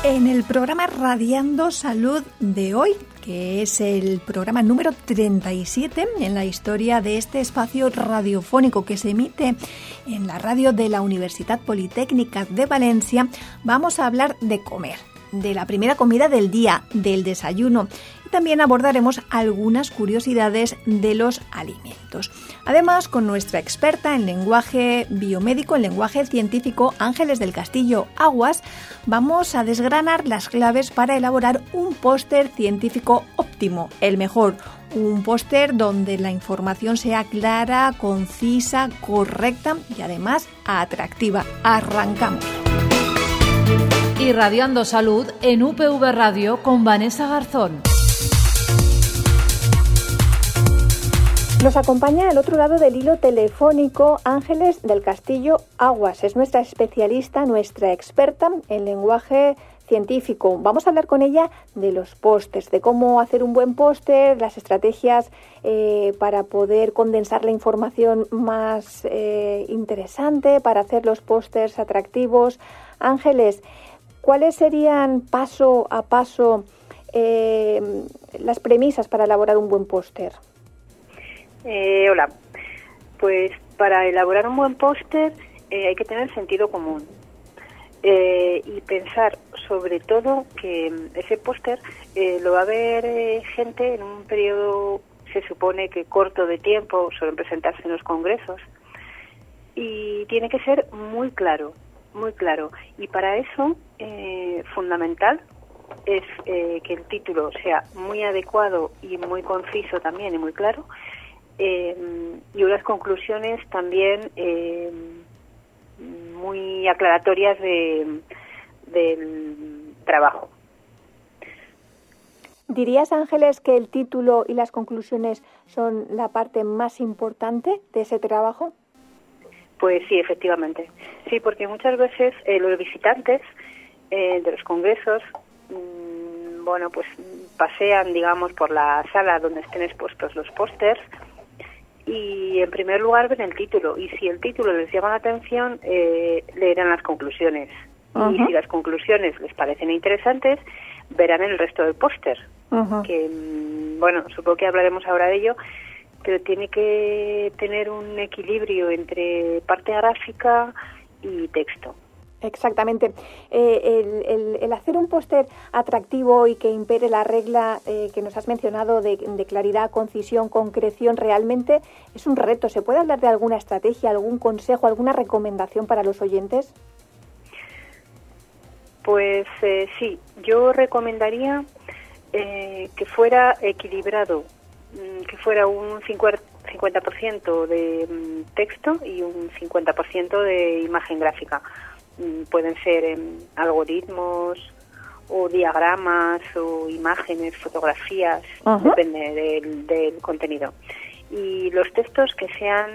En el programa Radiando Salud de hoy, que es el programa número 37 en la historia de este espacio radiofónico que se emite en la radio de la Universidad Politécnica de Valencia, vamos a hablar de comer, de la primera comida del día, del desayuno. Y también abordaremos algunas curiosidades de los alimentos. Además, con nuestra experta en lenguaje biomédico, en lenguaje científico, Ángeles del Castillo Aguas, vamos a desgranar las claves para elaborar un póster científico óptimo, el mejor. Un póster donde la información sea clara, concisa, correcta y además atractiva. Arrancamos. Irradiando Salud en UPV Radio con Vanessa Garzón. Nos acompaña al otro lado del hilo telefónico Ángeles del Castillo Aguas. Es nuestra especialista, nuestra experta en lenguaje científico. Vamos a hablar con ella de los pósters, de cómo hacer un buen póster, las estrategias para poder condensar la información más interesante, para hacer los pósters atractivos. Ángeles, ¿cuáles serían paso a paso las premisas para elaborar un buen póster? Hola, pues para elaborar un buen póster hay que tener sentido común y pensar sobre todo que ese póster lo va a ver gente en un periodo, se supone que corto de tiempo, suelen presentarse en los congresos, y tiene que ser muy claro, y para eso fundamental es que el título sea muy adecuado y muy conciso también y muy claro, y unas conclusiones también muy aclaratorias del trabajo. ¿Dirías, Ángeles, que el título y las conclusiones son la parte más importante de ese trabajo? Pues sí, efectivamente. Sí, porque muchas veces los visitantes de los congresos, pues pasean, digamos, por la sala donde estén expuestos los pósters y en primer lugar ven el título, y si el título les llama la atención, leerán las conclusiones. Uh-huh. Y si las conclusiones les parecen interesantes, verán el resto del póster. Uh-huh. Que, supongo que hablaremos ahora de ello, pero tiene que tener un equilibrio entre parte gráfica y texto. Exactamente. El hacer un póster atractivo y que impere la regla que nos has mencionado de claridad, concisión, concreción, realmente es un reto. ¿Se puede hablar de alguna estrategia, algún consejo, alguna recomendación para los oyentes? Pues sí, yo recomendaría que fuera equilibrado, que fuera un 50% de texto y un 50% de imagen gráfica. Pueden ser algoritmos o diagramas o imágenes, fotografías, uh-huh. Depende del contenido. Y los textos que sean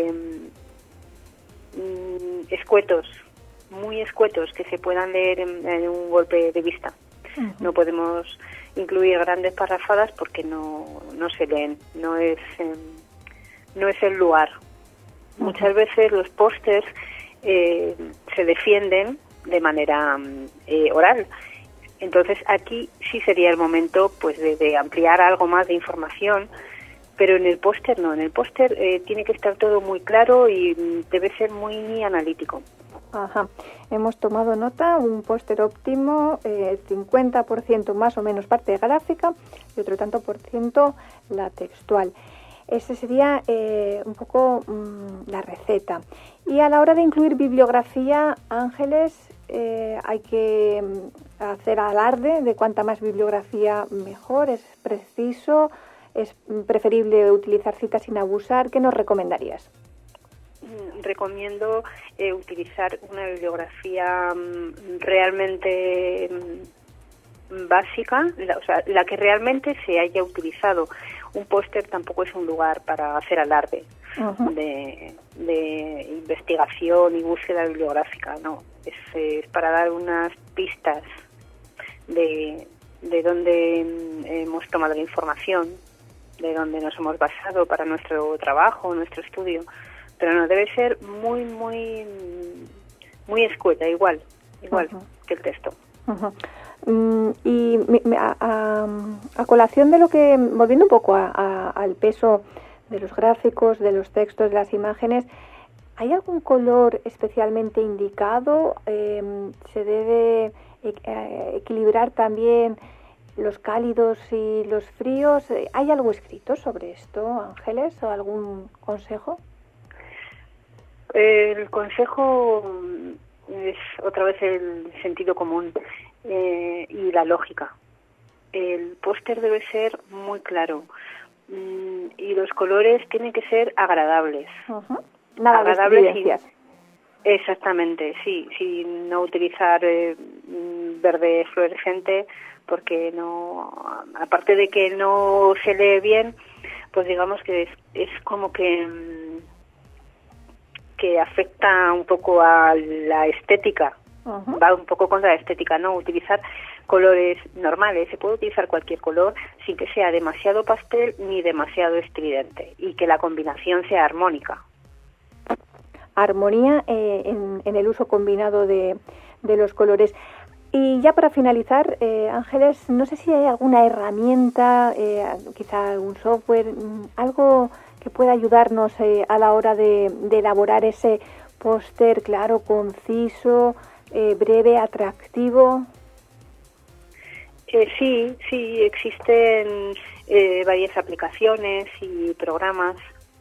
escuetos, muy escuetos, que se puedan leer en un golpe de vista. Uh-huh. No podemos incluir grandes parrafadas porque no se leen, no es el lugar. Uh-huh. Muchas veces los pósters se defienden de manera oral. Entonces aquí sí sería el momento pues de ampliar algo más de información, pero en el póster no. En el póster tiene que estar todo muy claro y debe ser muy analítico. Ajá. Hemos tomado nota, un póster óptimo, 50% más o menos parte gráfica y otro tanto por ciento la textual. Ese sería un poco la receta. Y a la hora de incluir bibliografía, Ángeles, hay que hacer alarde de cuanta más bibliografía mejor. ¿Es preciso? ¿Es preferible utilizar citas sin abusar? ¿Qué nos recomendarías? Recomiendo utilizar una bibliografía realmente básica, la que realmente se haya utilizado. Un póster tampoco es un lugar para hacer alarde uh-huh. de investigación y búsqueda bibliográfica, no. Es para dar unas pistas de dónde hemos tomado la información, de dónde nos hemos basado para nuestro trabajo, nuestro estudio. Pero no, debe ser muy escueta, igual uh-huh. que el texto. Uh-huh. Y a colación de lo que, volviendo un poco al peso de los gráficos, de los textos, de las imágenes, ¿hay algún color especialmente indicado? ¿Se debe equilibrar también los cálidos y los fríos? ¿Hay algo escrito sobre esto, Ángeles, o algún consejo? El consejo es otra vez el sentido común y la lógica. El póster debe ser muy claro y los colores tienen que ser agradables. Uh-huh. Nada agradables de estridencias. Exactamente, sí, sin no utilizar verde fluorescente, porque no, aparte de que no se lee bien, pues digamos que es como que afecta un poco a la estética. Uh-huh. Va un poco contra la estética, ¿no? Utilizar colores normales, se puede utilizar cualquier color sin que sea demasiado pastel ni demasiado estridente, y que la combinación sea armónica. Armonía en el uso combinado de los colores. Y ya para finalizar, Ángeles, no sé si hay alguna herramienta, quizá algún software, algo que pueda ayudarnos a la hora de elaborar ese póster claro, conciso, breve, atractivo. Sí, existen varias aplicaciones y programas.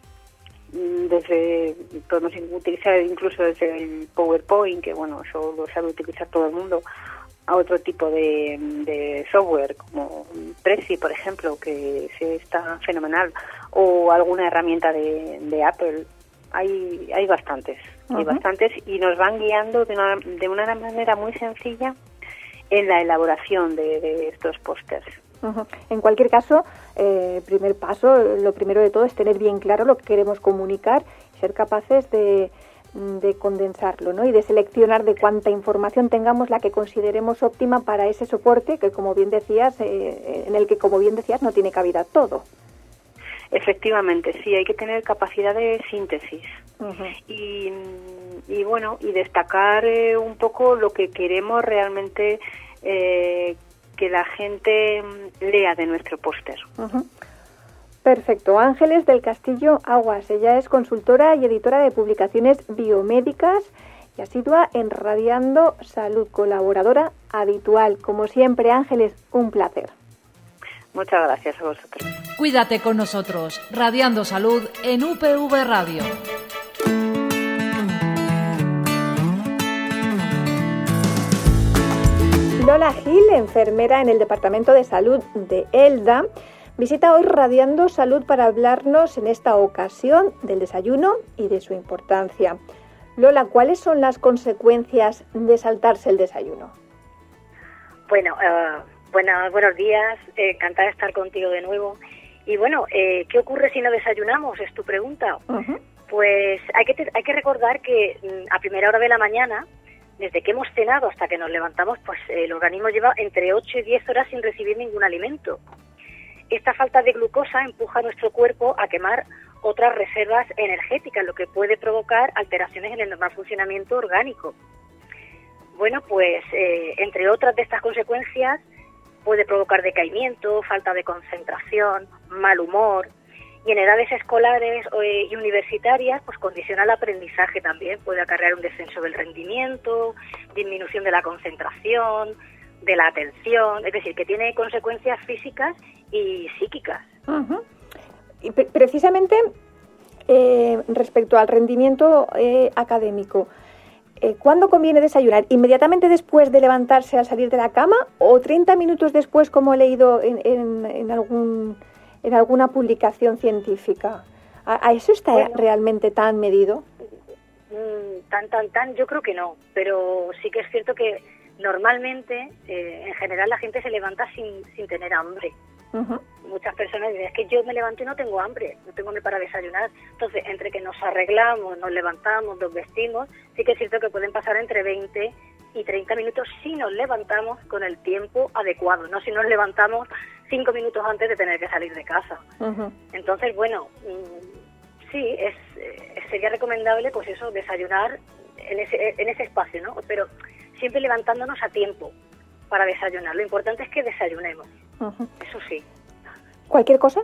Podemos utilizar incluso desde el PowerPoint, que bueno, eso lo sabe utilizar todo el mundo, a otro tipo de software como Prezi, por ejemplo, que está fenomenal, o alguna herramienta de Apple. Hay bastantes, uh-huh. Hay bastantes, y nos van guiando de una manera muy sencilla en la elaboración de estos pósters. Uh-huh. En cualquier caso, primer paso, lo primero de todo es tener bien claro lo que queremos comunicar y ser capaces de condensarlo, ¿no? Y de seleccionar de cuánta información tengamos la que consideremos óptima para ese soporte que, como bien decías, en el que, como bien decías, no tiene cabida todo. Efectivamente, sí, hay que tener capacidad de síntesis. Uh-huh. Y bueno, y destacar un poco lo que queremos realmente que la gente lea de nuestro póster. Uh-huh. Perfecto. Ángeles del Castillo Aguas. Ella es consultora y editora de publicaciones biomédicas y asidua en Radiando Salud, colaboradora habitual. Como siempre, Ángeles, un placer. Muchas gracias a vosotros. Cuídate con nosotros. Radiando Salud en UPV Radio. Lola Gil, enfermera en el Departamento de Salud de ELDA, visita hoy Radiando Salud para hablarnos en esta ocasión del desayuno y de su importancia. Lola, ¿cuáles son las consecuencias de saltarse el desayuno? Bueno, buenos días, encantada de estar contigo de nuevo. Y bueno, ¿qué ocurre si no desayunamos? Es tu pregunta. Uh-huh. Pues hay que recordar que a primera hora de la mañana, desde que hemos cenado hasta que nos levantamos, pues el organismo lleva entre 8 y 10 horas sin recibir ningún alimento. Esta falta de glucosa empuja a nuestro cuerpo a quemar otras reservas energéticas, lo que puede provocar alteraciones en el normal funcionamiento orgánico. Bueno, pues entre otras de estas consecuencias, puede provocar decaimiento, falta de concentración, mal humor, y en edades escolares y universitarias, pues condiciona el aprendizaje también, puede acarrear un descenso del rendimiento, disminución de la concentración, de la atención, es decir, que tiene consecuencias físicas y psíquicas. Uh-huh. Y precisamente respecto al rendimiento académico, ¿cuándo conviene desayunar? ¿Inmediatamente después de levantarse al salir de la cama o 30 minutos después, como he leído en alguna publicación científica? ¿A eso está realmente tan medido? Yo creo que no, pero sí que es cierto que normalmente, en general, la gente se levanta sin tener hambre. Uh-huh. Muchas personas dicen, es que yo me levanto y no tengo hambre para desayunar. Entonces, entre que nos arreglamos, nos levantamos, nos vestimos, sí que es cierto que pueden pasar entre 20 y 30 minutos si nos levantamos con el tiempo adecuado, no si nos levantamos 5 minutos antes de tener que salir de casa. Uh-huh. Entonces, bueno, sí, sería recomendable, pues eso, desayunar en ese espacio, ¿no? Pero siempre levantándonos a tiempo, para desayunar. Lo importante es que desayunemos. Eso sí. ¿Cualquier cosa?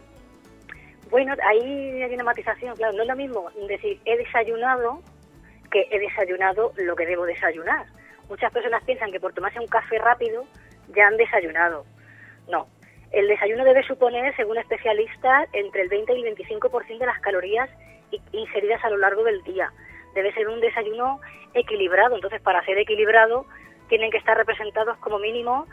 Bueno, ahí hay una matización, claro. No es lo mismo decir he desayunado que he desayunado lo que debo desayunar. Muchas personas piensan que por tomarse un café rápido ya han desayunado. No. El desayuno debe suponer, según especialistas, entre el 20 y el 25% de las calorías ingeridas a lo largo del día. Debe ser un desayuno equilibrado. Entonces, para ser equilibrado, tienen que estar representados como mínimo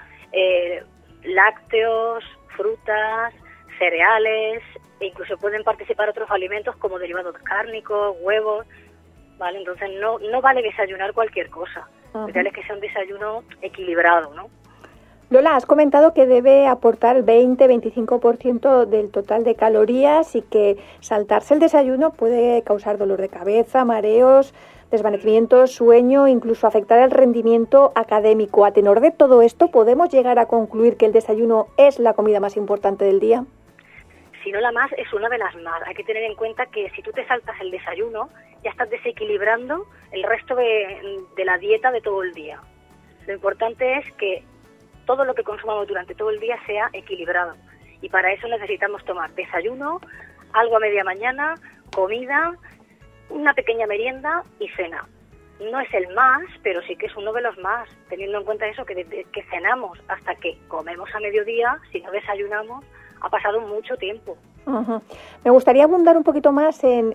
lácteos, frutas, cereales, e incluso pueden participar otros alimentos como derivados cárnicos, huevos, ¿vale? Entonces, no vale desayunar cualquier cosa. Lo ideal es que sea un desayuno equilibrado, ¿no? Lola, has comentado que debe aportar el 20-25% del total de calorías y que saltarse el desayuno puede causar dolor de cabeza, mareos, desvanecimientos, sueño, incluso afectar el rendimiento académico. A tenor de todo esto, ¿podemos llegar a concluir que el desayuno es la comida más importante del día? Si no la más, es una de las más. Hay que tener en cuenta que si tú te saltas el desayuno, ya estás desequilibrando el resto de la dieta de todo el día. Lo importante es que todo lo que consumamos durante todo el día sea equilibrado. Y para eso necesitamos tomar desayuno, algo a media mañana, comida, una pequeña merienda y cena. No es el más, pero sí que es uno de los más, teniendo en cuenta eso, que cenamos hasta que comemos a mediodía, si no desayunamos, ha pasado mucho tiempo. Me gustaría abundar un poquito más en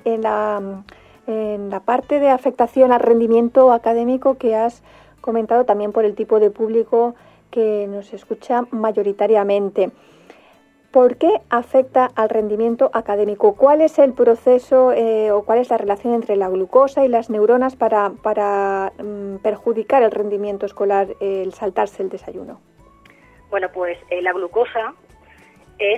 la parte de afectación al rendimiento académico que has comentado, también por el tipo de público que nos escucha mayoritariamente. ¿Por qué afecta al rendimiento académico? ¿Cuál es el proceso o cuál es la relación entre la glucosa y las neuronas para perjudicar el rendimiento escolar, el saltarse el desayuno? Bueno, pues la glucosa es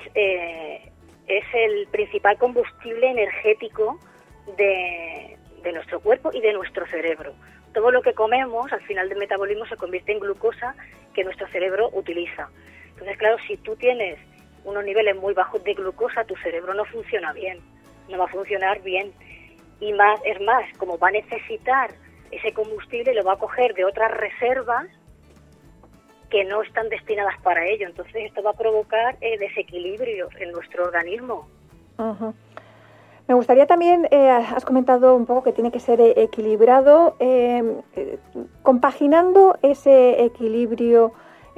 el principal combustible energético de nuestro cuerpo y de nuestro cerebro. Todo lo que comemos, al final del metabolismo, se convierte en glucosa que nuestro cerebro utiliza. Entonces, claro, si tú tienes unos niveles muy bajos de glucosa, tu cerebro no funciona bien, no va a funcionar bien. Y más, es más, como va a necesitar ese combustible, lo va a coger de otras reservas que no están destinadas para ello. Entonces, esto va a provocar desequilibrios en nuestro organismo. Me gustaría también, has comentado un poco que tiene que ser equilibrado, compaginando ese equilibrio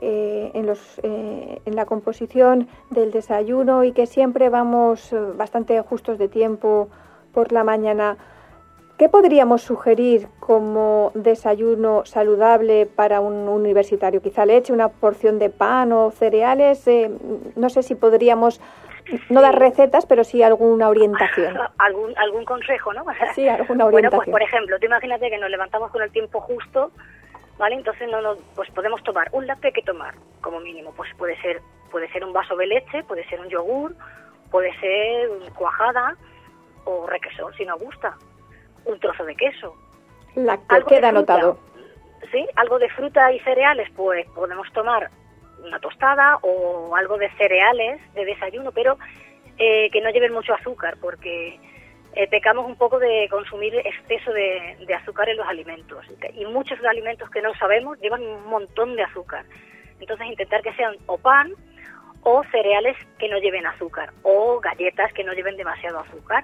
en la composición del desayuno y que siempre vamos bastante justos de tiempo por la mañana. ¿Qué podríamos sugerir como desayuno saludable para un universitario? Quizá leche, una porción de pan o cereales. No sé si podríamos no dar recetas, pero sí alguna orientación. ¿Algún consejo, no? Sí, alguna orientación. Bueno, pues por ejemplo, tú imagínate que nos levantamos con el tiempo justo, ¿vale? Entonces pues podemos tomar un lácteo, que tomar como mínimo, pues puede ser un vaso de leche, puede ser un yogur, puede ser cuajada o requesón si nos gusta, un trozo de queso. Lácteo, queda anotado. Sí, algo de fruta y cereales, pues podemos tomar una tostada o algo de cereales de desayuno, pero que no lleven mucho azúcar, porque pecamos un poco de consumir exceso de azúcar en los alimentos. Y muchos de los alimentos que no sabemos llevan un montón de azúcar. Entonces intentar que sean o pan o cereales que no lleven azúcar, o galletas que no lleven demasiado azúcar.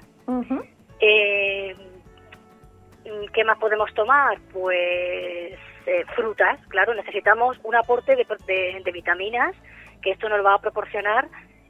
¿Qué más podemos tomar? Pues frutas, claro, necesitamos un aporte de vitaminas, que esto nos va a proporcionar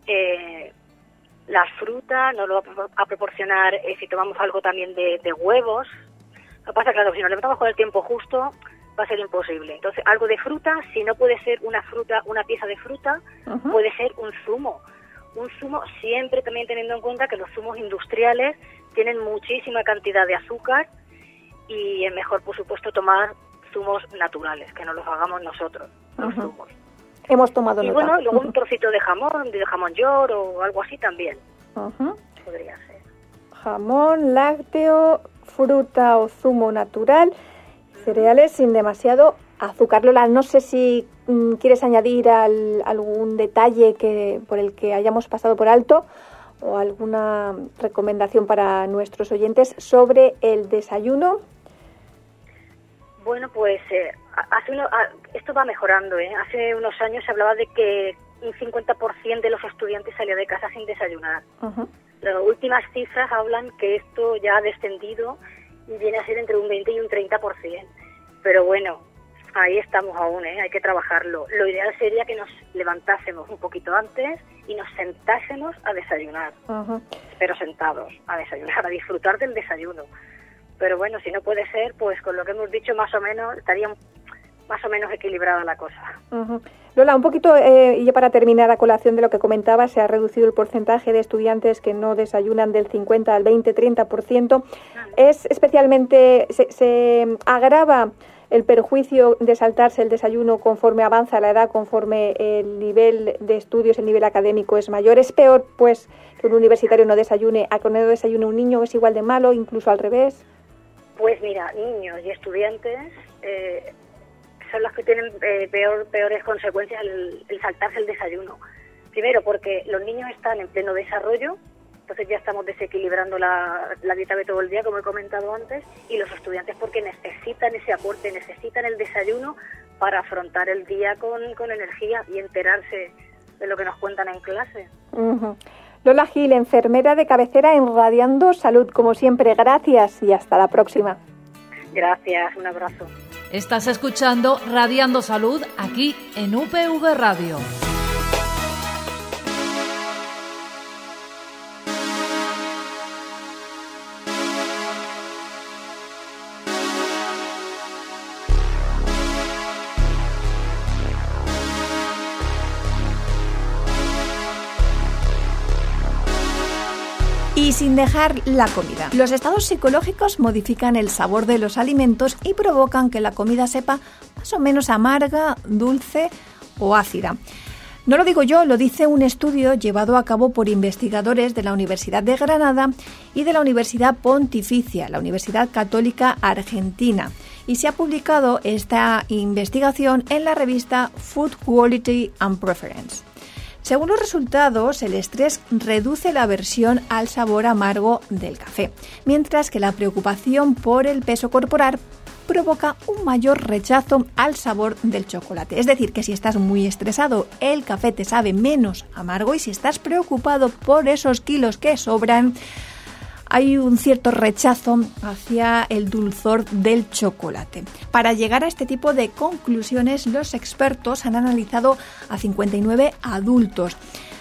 las frutas, nos lo va a proporcionar si tomamos algo también de huevos. Lo que pasa, claro, si nos levantamos con el tiempo justo, va a ser imposible. Entonces, algo de fruta, si no puede ser una fruta, una pieza de fruta, puede ser un zumo. Un zumo, siempre también teniendo en cuenta que los zumos industriales tienen muchísima cantidad de azúcar y es mejor, por supuesto, tomar zumos naturales, que no los hagamos nosotros, los zumos. Hemos tomado nota. Y bueno, luego un trocito de jamón york o algo así también. Podría ser. Jamón, lácteo, fruta o zumo natural, cereales sin demasiado azúcar. Lola, no sé si quieres añadir algún detalle por el que hayamos pasado por alto o alguna recomendación para nuestros oyentes sobre el desayuno. Bueno, pues esto va mejorando, ¿eh? Hace unos años se hablaba de que un 50% de los estudiantes salía de casa sin desayunar. Uh-huh. Las últimas cifras hablan que esto ya ha descendido y viene a ser entre un 20 y un 30%. Pero bueno, ahí estamos aún, ¿eh? Hay que trabajarlo. Lo ideal sería que nos levantásemos un poquito antes y nos sentásemos a desayunar. Uh-huh. Pero sentados, a desayunar, a disfrutar del desayuno. Pero bueno, si no puede ser, pues con lo que hemos dicho más o menos estaría más o menos equilibrada la cosa. Uh-huh. Lola, un poquito, y ya para terminar a colación de lo que comentaba, se ha reducido el porcentaje de estudiantes que no desayunan del 50 al 20-30%. Es especialmente, se agrava el perjuicio de saltarse el desayuno conforme avanza la edad, conforme el nivel de estudios, el nivel académico es mayor. ¿Es peor, pues, que un universitario no desayune a que no desayune un niño? ¿Es igual de malo, incluso al revés? Pues mira, niños y estudiantes son los que tienen peores consecuencias el saltarse el desayuno. Primero, porque los niños están en pleno desarrollo, entonces ya estamos desequilibrando la dieta de todo el día, como he comentado antes, y los estudiantes porque necesitan ese aporte, necesitan el desayuno para afrontar el día con energía y enterarse de lo que nos cuentan en clase. Uh-huh. Lola Gil, enfermera de cabecera en Radiando Salud. Como siempre, gracias y hasta la próxima. Gracias, un abrazo. Estás escuchando Radiando Salud aquí en UPV Radio. Y sin dejar la comida. Los estados psicológicos modifican el sabor de los alimentos y provocan que la comida sepa más o menos amarga, dulce o ácida. No lo digo yo, lo dice un estudio llevado a cabo por investigadores de la Universidad de Granada y de la Universidad Pontificia, la Universidad Católica Argentina. Y se ha publicado esta investigación en la revista Food Quality and Preference. Según los resultados, el estrés reduce la aversión al sabor amargo del café, mientras que la preocupación por el peso corporal provoca un mayor rechazo al sabor del chocolate. Es decir, que si estás muy estresado, el café te sabe menos amargo, y si estás preocupado por esos kilos que sobran, hay un cierto rechazo hacia el dulzor del chocolate. Para llegar a este tipo de conclusiones, los expertos han analizado a 59 adultos.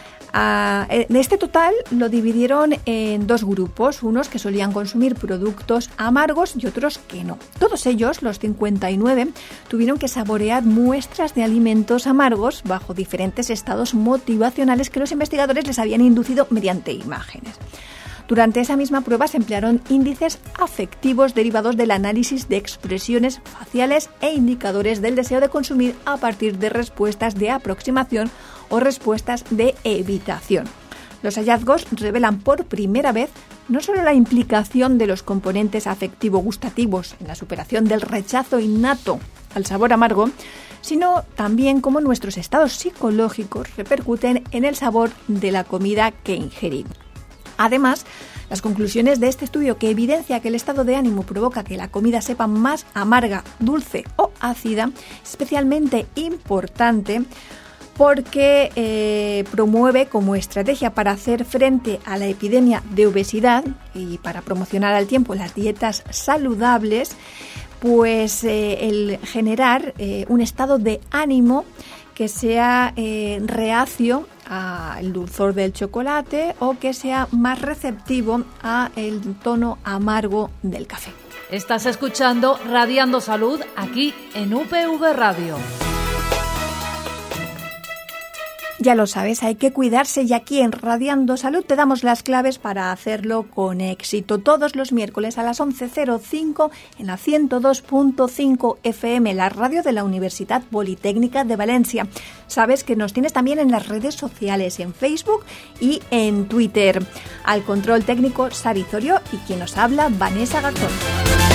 De este total lo dividieron en dos grupos, unos que solían consumir productos amargos y otros que no. Todos ellos, los 59, tuvieron que saborear muestras de alimentos amargos bajo diferentes estados motivacionales que los investigadores les habían inducido mediante imágenes. Durante esa misma prueba se emplearon índices afectivos derivados del análisis de expresiones faciales e indicadores del deseo de consumir a partir de respuestas de aproximación o respuestas de evitación. Los hallazgos revelan por primera vez no solo la implicación de los componentes afectivo-gustativos en la superación del rechazo innato al sabor amargo, sino también cómo nuestros estados psicológicos repercuten en el sabor de la comida que ingerimos. Además, las conclusiones de este estudio, que evidencia que el estado de ánimo provoca que la comida sepa más amarga, dulce o ácida, es especialmente importante porque promueve como estrategia para hacer frente a la epidemia de obesidad y para promocionar al tiempo las dietas saludables, pues el generar un estado de ánimo que sea reacio al dulzor del chocolate o que sea más receptivo a el tono amargo del café. Estás escuchando Radiando Salud aquí en UPV Radio. Ya lo sabes, hay que cuidarse, y aquí en Radiando Salud te damos las claves para hacerlo con éxito. Todos los miércoles a las 11:05 en la 102.5 FM, la radio de la Universidad Politécnica de Valencia. Sabes que nos tienes también en las redes sociales, en Facebook y en Twitter. Al control técnico, Sari Zorio, y quien nos habla, Vanessa Garzón.